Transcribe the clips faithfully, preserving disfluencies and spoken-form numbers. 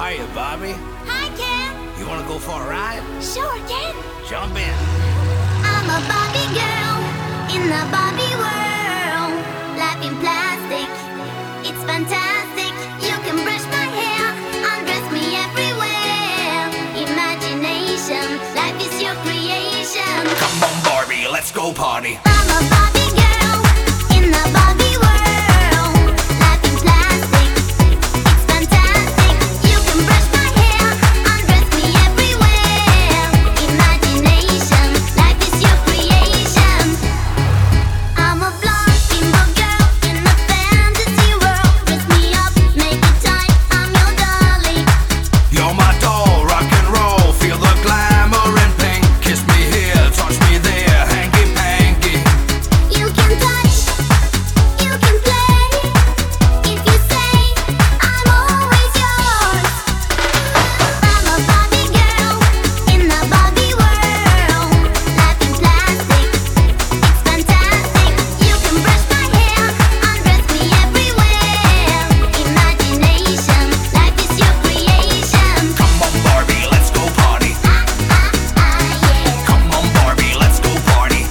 are you, Barbie? Hi, Ken. You wanna go for a ride? Sure, Ken. Jump in. I'm a Barbie girl in the Barbie world. Life in plastic, it's fantastic. You can brush my hair, undress me everywhere. Imagination, life is your creation. Come on, Barbie, let's go party. I'm a Barbie girl in the Barbie world. Life in plastic, it's fantastic. You can brush my hair, undress me everywhere. Imagination, life is your creation. I'm a blonde bimbo girl in a fantasy world. Dress me up, make it tight, I'm your darling. You're my doll, rock and roll. Feel the glamour and pink. Kiss me here, touch me there, hanky panky. You can touch, you can play. If you say, I'm always yours. I'm a Barbie girl in the Barbie world. Life in plastic, it's fantastic. You can brush my hair, undress me everywhere. Imagination, life is your creation. Come on, Barbie, let's go party. Ah, ah, ah, yeah. Come on, Barbie, let's go party.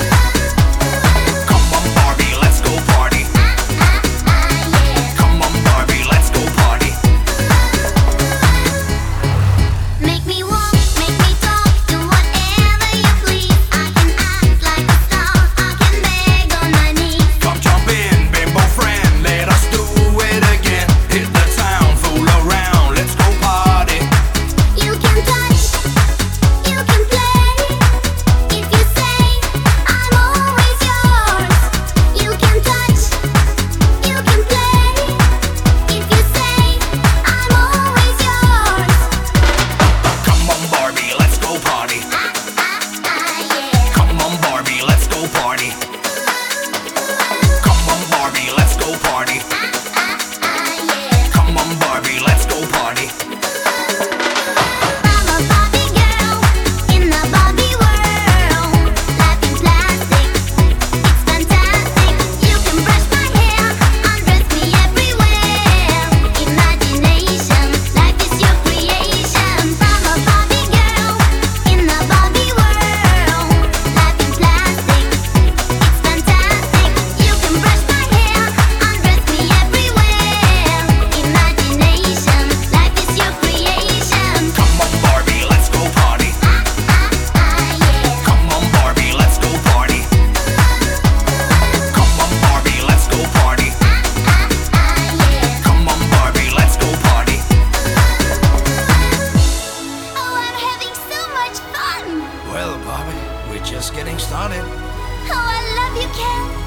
Come on, Barbie, let's go party. Ah, ah, yeah. Come on, Barbie, let's go party. Make me walk, make me talk, do whatever you please. I can act like a star, I can beg on my knees. Come jump in, bimbo friend, let us do it again. Hit the town, fool around, let's go party. You can touch, you can play. If you say, I'm always yours. You can touch, you can play. If you say, I'm always yours. Come on, Barbie, let's go party. Ah, ah, ah, yeah. Come on, Barbie, let's go party. Come on, Barbie, let's go party. Ah, ah, ah, yeah. Come on, Barbie, let's go party. I'm a Barbie girl in the Barbie world. Life in plastic, it's fantastic. You can brush my hair, undress me everywhere. Imagination, life is your creation. I'm a Barbie girl in the Barbie world. Life in plastic, it's fantastic. You can brush my hair, undress me everywhere. Imagination, life is your creation. Come on, Barbie, let's go party. Ah, ah, ah, yeah. Come on, Barbie, let's go party. Come on, Barbie, let's go party. Ah, ah, yeah. Come on, Barbie, let's go party. Oh, I'm having so much fun. Well, Barbie, we're just getting started. Oh, I love you, Ken.